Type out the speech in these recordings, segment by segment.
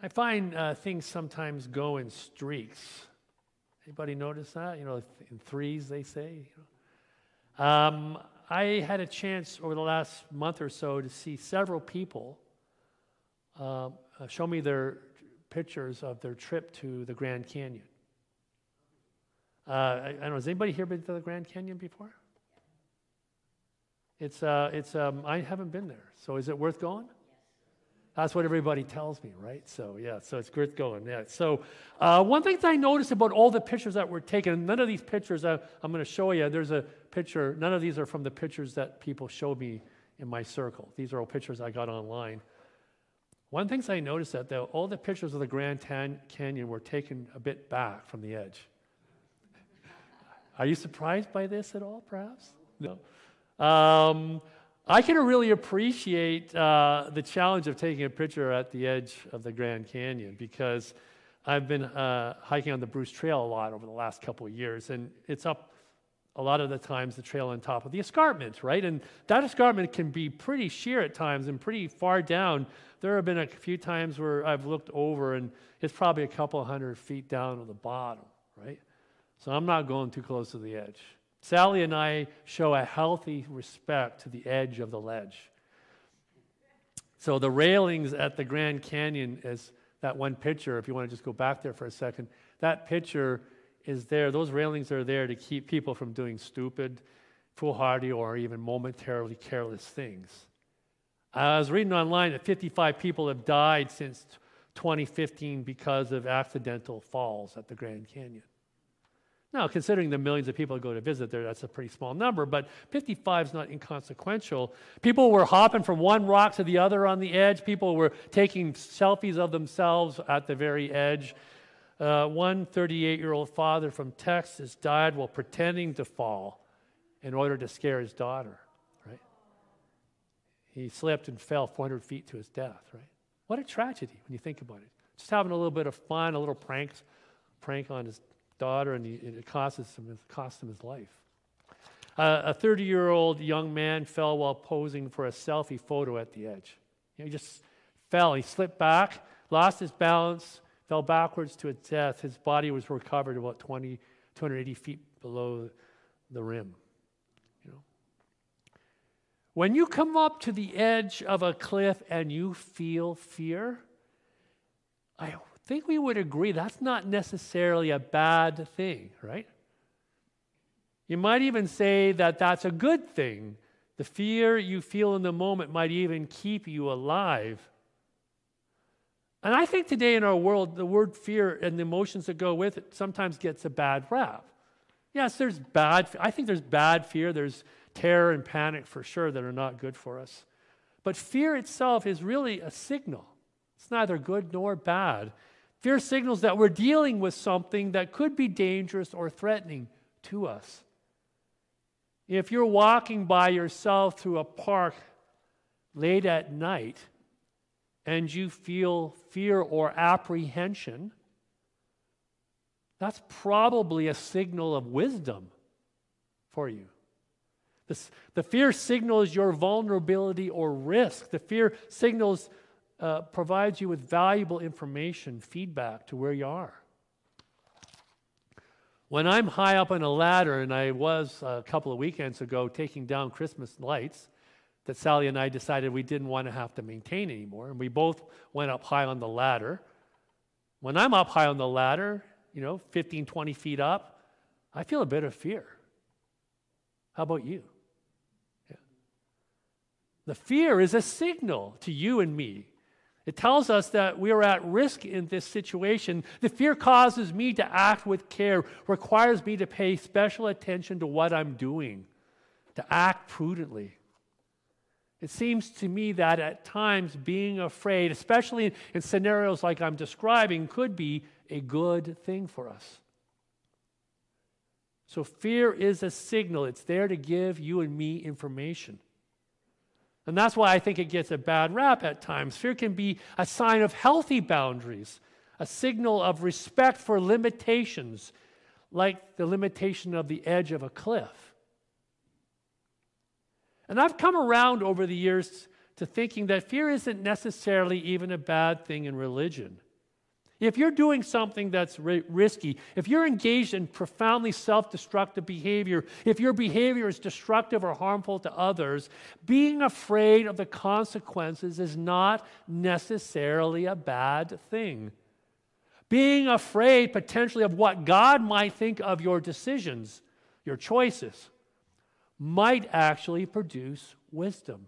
I find things sometimes go in streaks. Anybody notice that? You know, in threes, they say. I had a chance over the last month or so to see several people show me their pictures of their trip to the Grand Canyon. I don't know, has anybody here been to the Grand Canyon before? I haven't been there. So is it worth going? That's what everybody tells me, right? So yeah, so it's worth going. Yeah. So one thing that I noticed about all the pictures that were taken, none of these pictures I'm going to show you. There's a picture. None of these are from the pictures that people showed me in my circle. These are all pictures I got online. One thing I noticed that all the pictures of the Grand Canyon were taken a bit back from the edge. Are you surprised by this at all, perhaps? No. I can really appreciate the challenge of taking a picture at the edge of the Grand Canyon because I've been hiking on the Bruce Trail a lot over the last couple of years, and it's up a lot of the times the trail on top of the escarpment, right? And that escarpment can be pretty sheer at times and pretty far down. There have been a few times where I've looked over and it's probably a couple hundred feet down to the bottom, right? So I'm not going too close to the edge. Sally and I show a healthy respect to the edge of the ledge. So the railings at the Grand Canyon is that one picture, if you want to just go back there for a second, that picture is there. Those railings are there to keep people from doing stupid, foolhardy, or even momentarily careless things. I was reading online that 55 people have died since 2015 because of accidental falls at the Grand Canyon. Now, considering the millions of people that go to visit there, that's a pretty small number, but 55 is not inconsequential. People were hopping from one rock to the other on the edge. People were taking selfies of themselves at the very edge. One 38-year-old father from Texas died while pretending to fall in order to scare his daughter, right? He slipped and fell 400 feet to his death, right? What a tragedy when you think about it. Just having a little bit of fun, a little prank on his daughter, and it cost him his life. A 30-year-old young man fell while posing for a selfie photo at the edge. He just fell. He slipped back, lost his balance, fell backwards to his death. His body was recovered about 280 feet below the rim. You know, when you come up to the edge of a cliff and you feel fear, I think we would agree that's not necessarily a bad thing, right? You might even say that that's a good thing. The fear you feel in the moment might even keep you alive. And I think today in our world, the word fear and the emotions that go with it sometimes gets a bad rap. Yes, I think there's bad fear. There's terror and panic for sure that are not good for us. But fear itself is really a signal. It's neither good nor bad. Fear signals that we're dealing with something that could be dangerous or threatening to us. If you're walking by yourself through a park late at night and you feel fear or apprehension, that's probably a signal of wisdom for you. The fear signals your vulnerability or risk. The fear signals provides you with valuable information, feedback to where you are. When I'm high up on a ladder, and I was a couple of weekends ago taking down Christmas lights that Sally and I decided we didn't want to have to maintain anymore, and we both went up high on the ladder. When I'm up high on the ladder, 15, 20 feet up, I feel a bit of fear. How about you? Yeah. The fear is a signal to you and me. It tells us that we are at risk in this situation. The fear causes me to act with care, requires me to pay special attention to what I'm doing, to act prudently. It seems to me that at times being afraid, especially in scenarios like I'm describing, could be a good thing for us. So fear is a signal. It's there to give you and me information. And that's why I think it gets a bad rap at times. Fear can be a sign of healthy boundaries, a signal of respect for limitations, like the limitation of the edge of a cliff. And I've come around over the years to thinking that fear isn't necessarily even a bad thing in religion. If you're doing something that's risky, if you're engaged in profoundly self-destructive behavior, if your behavior is destructive or harmful to others, being afraid of the consequences is not necessarily a bad thing. Being afraid potentially of what God might think of your decisions, your choices, might actually produce wisdom.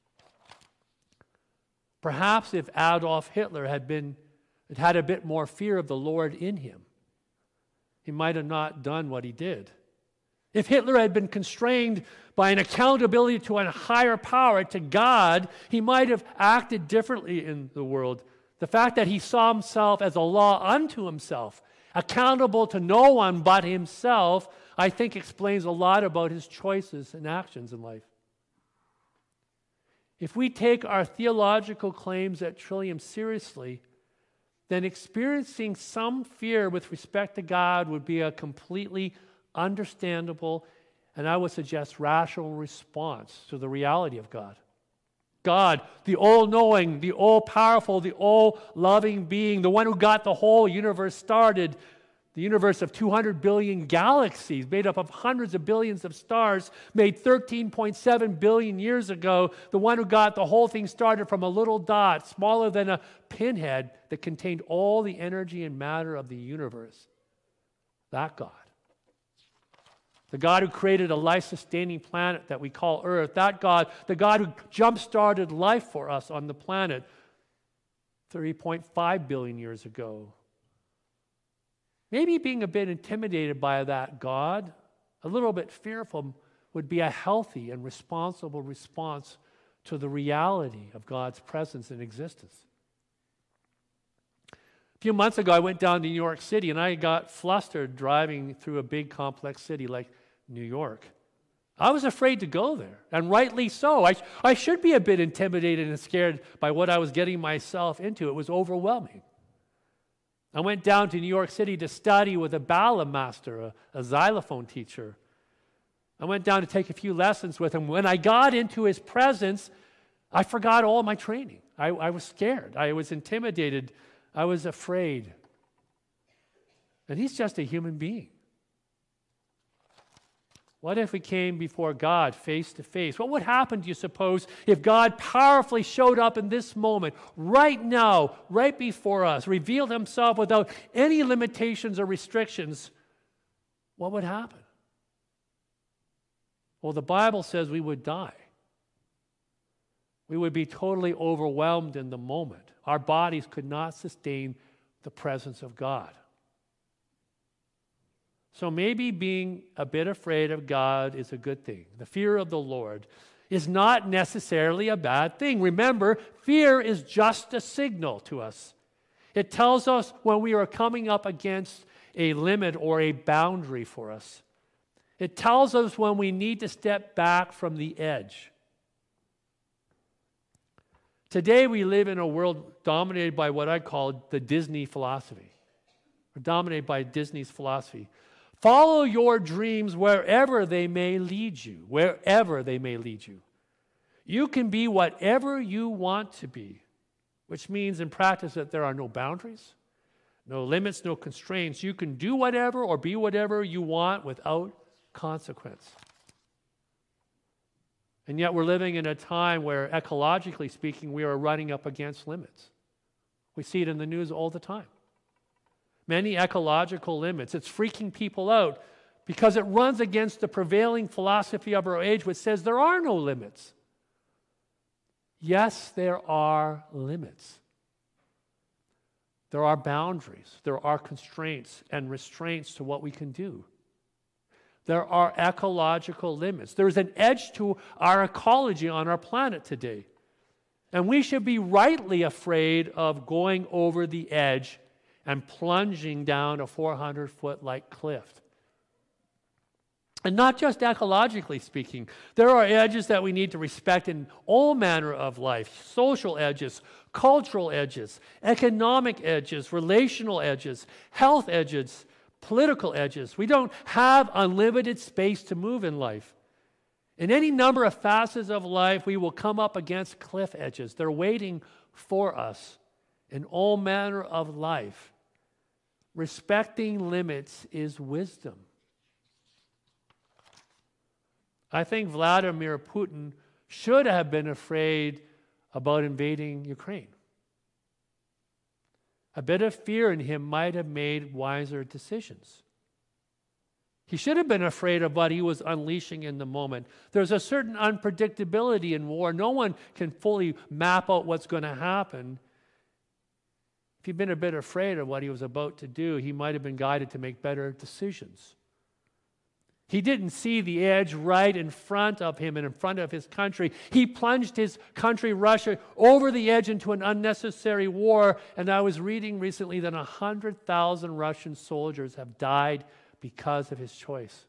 Perhaps if Adolf Hitler had a bit more fear of the Lord in him, he might have not done what he did. If Hitler had been constrained by an accountability to a higher power, to God, he might have acted differently in the world. The fact that he saw himself as a law unto himself, accountable to no one but himself, I think explains a lot about his choices and actions in life. If we take our theological claims at Trillium seriously, then experiencing some fear with respect to God would be a completely understandable, and I would suggest rational response to the reality of God. God, the all-knowing, the all-powerful, the all-loving being, the one who got the whole universe started, the universe of 200 billion galaxies made up of hundreds of billions of stars, made 13.7 billion years ago, the one who got the whole thing started from a little dot, smaller than a pinhead, that contained all the energy and matter of the universe. That God. The God who created a life-sustaining planet that we call Earth. That God, the God who jump-started life for us on the planet 3.5 billion years ago. Maybe being a bit intimidated by that God, a little bit fearful, would be a healthy and responsible response to the reality of God's presence and existence. A few months ago, I went down to New York City, and I got flustered driving through a big, complex city like New York. I was afraid to go there, and rightly so. I should be a bit intimidated and scared by what I was getting myself into. It was overwhelming. I went down to New York City to study with a ballet master, a xylophone teacher. I went down to take a few lessons with him. When I got into his presence, I forgot all my training. I was scared. I was intimidated. I was afraid. And he's just a human being. What if we came before God face to face? What would happen, do you suppose, if God powerfully showed up in this moment, right now, right before us, revealed himself without any limitations or restrictions? What would happen? Well, the Bible says we would die. We would be totally overwhelmed in the moment. Our bodies could not sustain the presence of God. So maybe being a bit afraid of God is a good thing. The fear of the Lord is not necessarily a bad thing. Remember, fear is just a signal to us. It tells us when we are coming up against a limit or a boundary for us. It tells us when we need to step back from the edge. Today we live in a world dominated by what I call the Disney philosophy. We're dominated by Disney's philosophy. Follow your dreams wherever they may lead you, wherever they may lead you. You can be whatever you want to be, which means in practice that there are no boundaries, no limits, no constraints. You can do whatever or be whatever you want without consequence. And yet we're living in a time where, ecologically speaking, we are running up against limits. We see it in the news all the time. Many ecological limits. It's freaking people out because it runs against the prevailing philosophy of our age, which says there are no limits. Yes, there are limits. There are boundaries. There are constraints and restraints to what we can do. There are ecological limits. There's an edge to our ecology on our planet today. And we should be rightly afraid of going over the edge and plunging down a 400-foot-like cliff. And not just ecologically speaking. There are edges that we need to respect in all manner of life. Social edges, cultural edges, economic edges, relational edges, health edges, political edges. We don't have unlimited space to move in life. In any number of facets of life, we will come up against cliff edges. They're waiting for us in all manner of life. respecting limits is wisdom. I think Vladimir Putin should have been afraid about invading Ukraine. A bit of fear in him might have made wiser decisions. He should have been afraid of what he was unleashing in the moment. There's a certain unpredictability in war. No one can fully map out what's going to happen. If he'd been a bit afraid of what he was about to do, he might have been guided to make better decisions. He didn't see the edge right in front of him and in front of his country. He plunged his country, Russia, over the edge into an unnecessary war. And I was reading recently that 100,000 Russian soldiers have died because of his choice.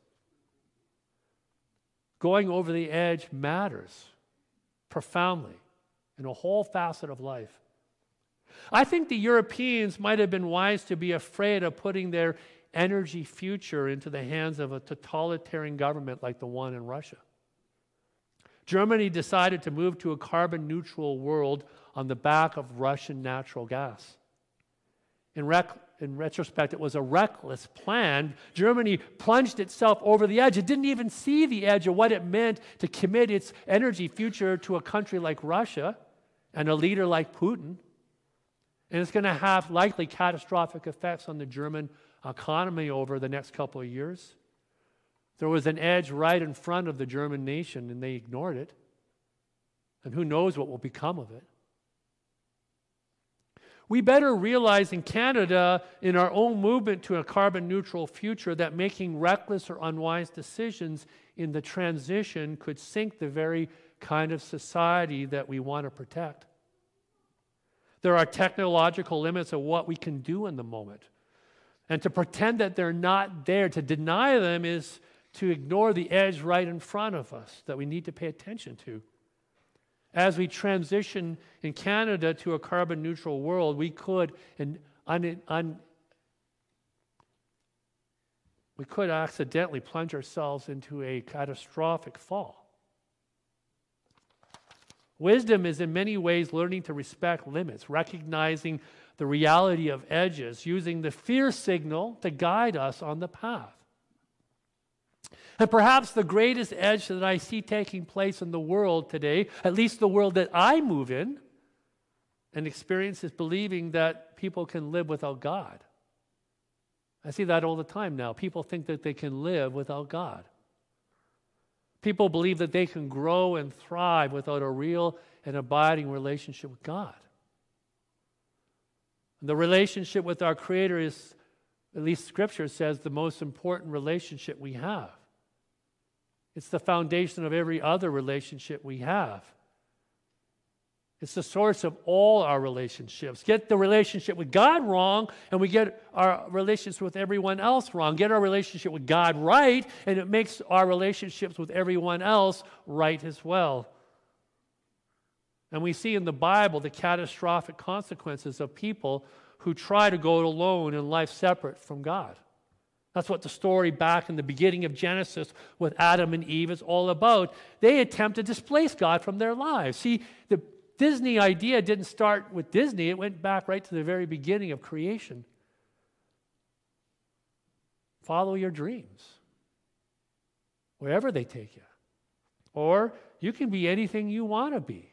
Going over the edge matters profoundly in a whole facet of life. I think the Europeans might have been wise to be afraid of putting their energy future into the hands of a totalitarian government like the one in Russia. Germany decided to move to a carbon-neutral world on the back of Russian natural gas. In retrospect, it was a reckless plan. Germany plunged itself over the edge. It didn't even see the edge of what it meant to commit its energy future to a country like Russia and a leader like Putin. And it's going to have likely catastrophic effects on the German economy over the next couple of years. There was an edge right in front of the German nation, and they ignored it. And who knows what will become of it. We better realize in Canada, in our own movement to a carbon-neutral future, that making reckless or unwise decisions in the transition could sink the very kind of society that we want to protect. There are technological limits of what we can do in the moment. And to pretend that they're not there, to deny them, is to ignore the edge right in front of us that we need to pay attention to. As we transition in Canada to a carbon-neutral world, we could accidentally plunge ourselves into a catastrophic fall. Wisdom is in many ways learning to respect limits, recognizing the reality of edges, using the fear signal to guide us on the path. And perhaps the greatest edge that I see taking place in the world today, at least the world that I move in and experience, is believing that people can live without God. I see that all the time now. People think that they can live without God. People believe that they can grow and thrive without a real and abiding relationship with God. The relationship with our Creator is, at least Scripture says, the most important relationship we have. It's the foundation of every other relationship we have. It's the source of all our relationships. Get the relationship with God wrong, and we get our relationships with everyone else wrong. Get our relationship with God right, and it makes our relationships with everyone else right as well. And we see in the Bible the catastrophic consequences of people who try to go it alone in life separate from God. That's what the story back in the beginning of Genesis with Adam and Eve is all about. They attempt to displace God from their lives. See, the Disney idea didn't start with Disney. It went back right to the very beginning of creation. Follow your dreams, wherever they take you. Or you can be anything you want to be.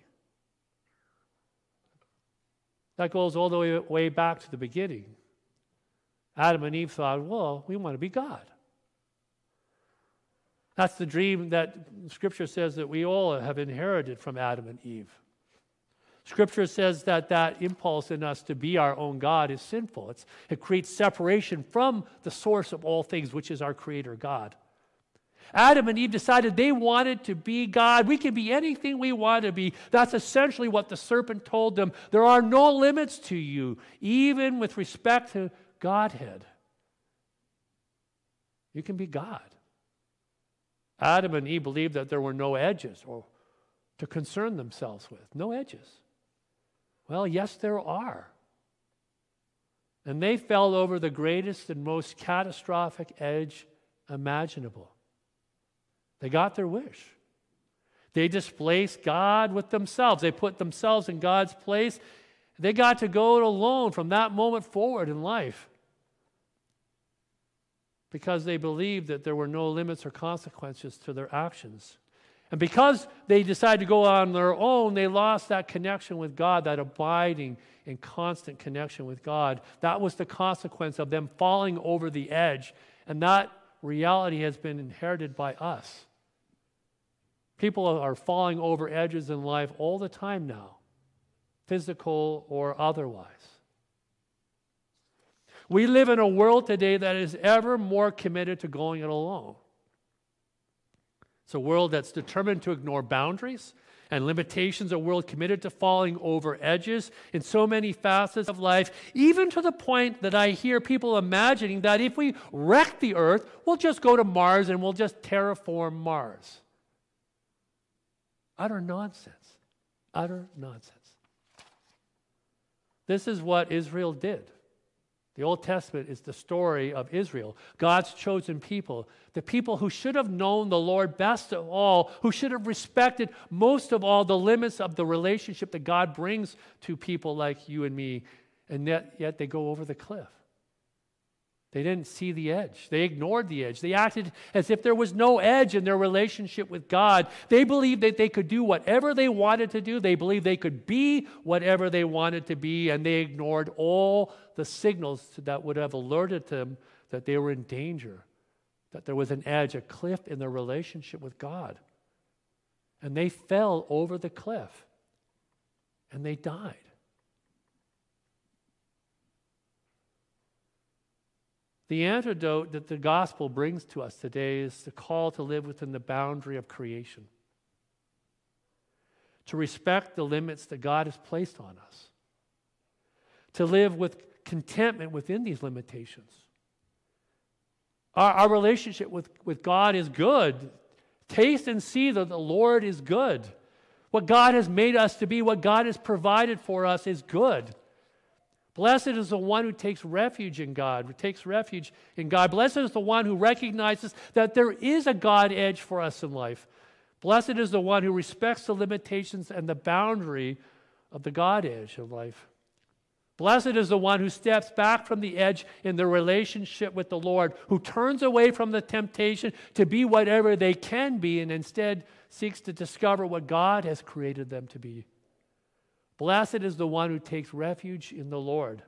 That goes all the way back to the beginning. Adam and Eve thought, well, we want to be God. That's the dream that Scripture says that we all have inherited from Adam and Eve. Scripture says that that impulse in us to be our own God is sinful. It creates separation from the source of all things, which is our Creator God. Adam and Eve decided they wanted to be God. We can be anything we want to be. That's essentially what the serpent told them. There are no limits to you, even with respect to Godhead. You can be God. Adam and Eve believed that there were no edges or to concern themselves with. No edges. Well, yes, there are. And they fell over the greatest and most catastrophic edge imaginable. They got their wish. They displaced God with themselves. They put themselves in God's place. They got to go it alone from that moment forward in life. because they believed that there were no limits or consequences to their actions. And because they decided to go on their own, they lost that connection with God, that abiding and constant connection with God. That was the consequence of them falling over the edge. And that reality has been inherited by us. People are falling over edges in life all the time now, physical or otherwise. We live in a world today that is ever more committed to going it alone. It's a world that's determined to ignore boundaries and limitations, a world committed to falling over edges in so many facets of life, even to the point that I hear people imagining that if we wreck the earth, we'll just go to Mars and we'll just terraform Mars. Utter nonsense. Utter nonsense. This is what Israel did. The Old Testament is the story of Israel, God's chosen people, the people who should have known the Lord best of all, who should have respected most of all the limits of the relationship that God brings to people like you and me, and yet they go over the cliff. They didn't see the edge. They ignored the edge. They acted as if there was no edge in their relationship with God. They believed that they could do whatever they wanted to do. They believed they could be whatever they wanted to be, and they ignored all the signals that would have alerted them that they were in danger, that there was an edge, a cliff in their relationship with God. And they fell over the cliff, and they died. The antidote that the gospel brings to us today is the call to live within the boundary of creation, to respect the limits that God has placed on us, to live with contentment within these limitations. Our relationship with God is good. Taste and see that the Lord is good. What God has made us to be, what God has provided for us is good. Blessed is the one who takes refuge in God, who takes refuge in God. Blessed is the one who recognizes that there is a God edge for us in life. Blessed is the one who respects the limitations and the boundary of the God edge of life. Blessed is the one who steps back from the edge in their relationship with the Lord, who turns away from the temptation to be whatever they can be and instead seeks to discover what God has created them to be. Blessed is the one who takes refuge in the Lord.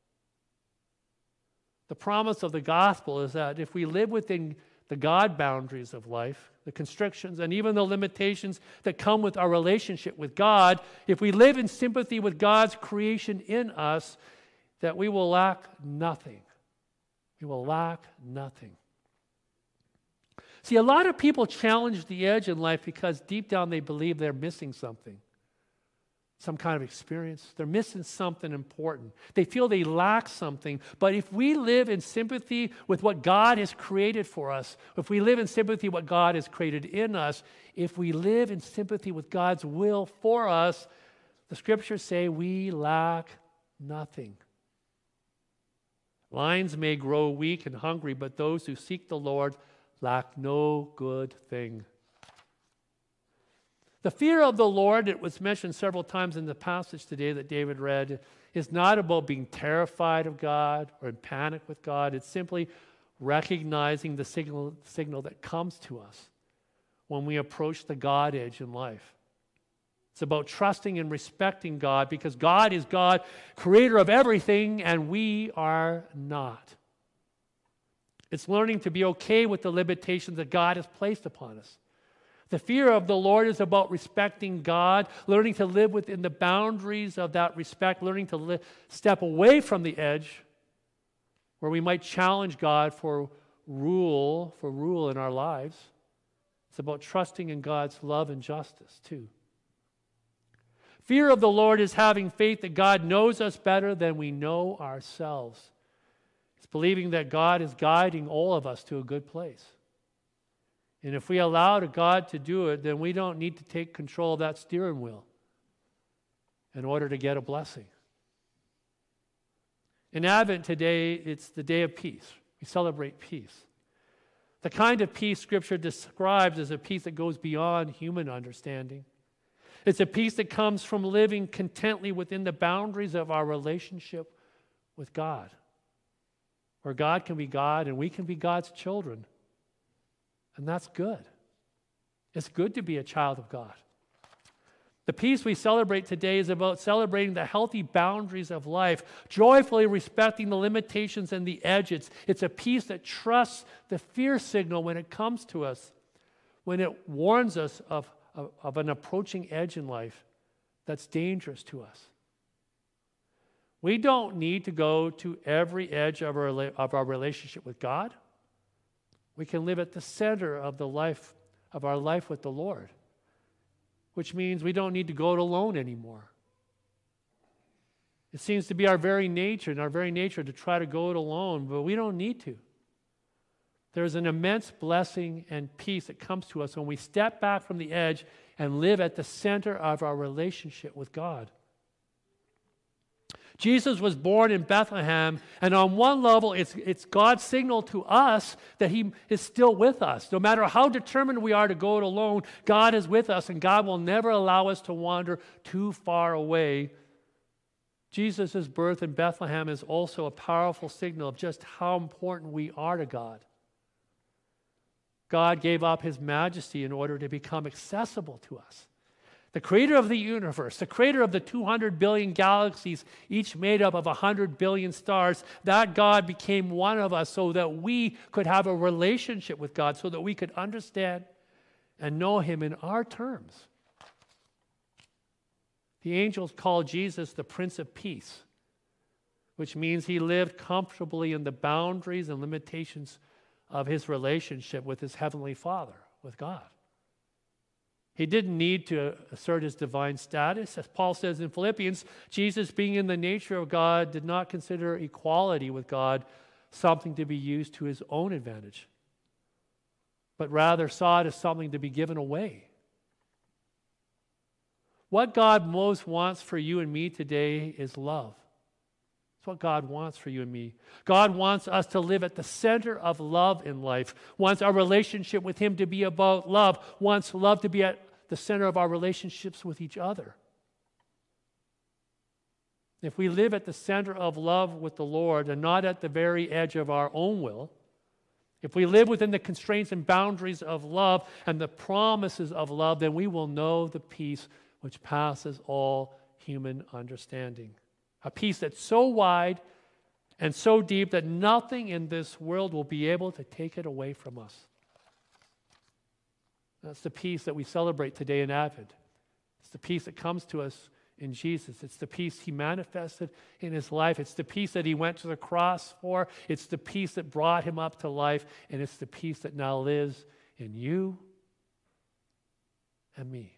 The promise of the gospel is that if we live within the God boundaries of life, the constrictions and even the limitations that come with our relationship with God, if we live in sympathy with God's creation in us, that we will lack nothing. We will lack nothing. See, a lot of people challenge the edge in life because deep down they believe they're missing something. Some kind of experience. They're missing something important. They feel they lack something. But if we live in sympathy with what God has created for us, if we live in sympathy with what God has created in us, if we live in sympathy with God's will for us, the scriptures say we lack nothing. Lions may grow weak and hungry, but those who seek the Lord lack no good thing. The fear of the Lord, it was mentioned several times in the passage today that David read, is not about being terrified of God or in panic with God. It's simply recognizing the signal that comes to us when we approach the God edge in life. It's about trusting and respecting God because God is God, creator of everything, and we are not. It's learning to be okay with the limitations that God has placed upon us. The fear of the Lord is about respecting God, learning to live within the boundaries of that respect, learning to step away from the edge where we might challenge God for rule in our lives. It's about trusting in God's love and justice too. Fear of the Lord is having faith that God knows us better than we know ourselves. It's believing that God is guiding all of us to a good place. And if we allow God to do it, then we don't need to take control of that steering wheel in order to get a blessing. In Advent today, it's the day of peace. We celebrate peace. The kind of peace Scripture describes as a peace that goes beyond human understanding. It's a peace that comes from living contently within the boundaries of our relationship with God. where God can be God and we can be God's children. And that's good. It's good to be a child of God. The peace we celebrate today is about celebrating the healthy boundaries of life, joyfully respecting the limitations and the edges. It's a peace that trusts the fear signal when it comes to us, when it warns us of an approaching edge in life that's dangerous to us. We don't need to go to every edge of our relationship with God. We can live at the center of our life with the Lord, which means we don't need to go it alone anymore. It seems to be our very nature to try to go it alone, but we don't need to. There's an immense blessing and peace that comes to us when we step back from the edge and live at the center of our relationship with God. Jesus was born in Bethlehem, and on one level, it's God's signal to us that He is still with us. No matter how determined we are to go it alone, God is with us, and God will never allow us to wander too far away. Jesus' birth in Bethlehem is also a powerful signal of just how important we are to God. God gave up His majesty in order to become accessible to us. The creator of the universe, the creator of the 200 billion galaxies, each made up of 100 billion stars, that God became one of us so that we could have a relationship with God, so that we could understand and know Him in our terms. The angels call Jesus the Prince of Peace, which means He lived comfortably in the boundaries and limitations of His relationship with His Heavenly Father, with God. He didn't need to assert His divine status. As Paul says in Philippians, Jesus, being in the nature of God, did not consider equality with God something to be used to His own advantage, but rather saw it as something to be given away. What God most wants for you and me today is love. That's what God wants for you and me. God wants us to live at the center of love in life, wants our relationship with Him to be about love, wants love to be at the center of our relationships with each other. If we live at the center of love with the Lord and not at the very edge of our own will, if we live within the constraints and boundaries of love and the promises of love, then we will know the peace which passes all human understanding. A peace that's so wide and so deep that nothing in this world will be able to take it away from us. That's the peace that we celebrate today in Advent. It's the peace that comes to us in Jesus. It's the peace He manifested in His life. It's the peace that He went to the cross for. It's the peace that brought Him up to life. And it's the peace that now lives in you and me.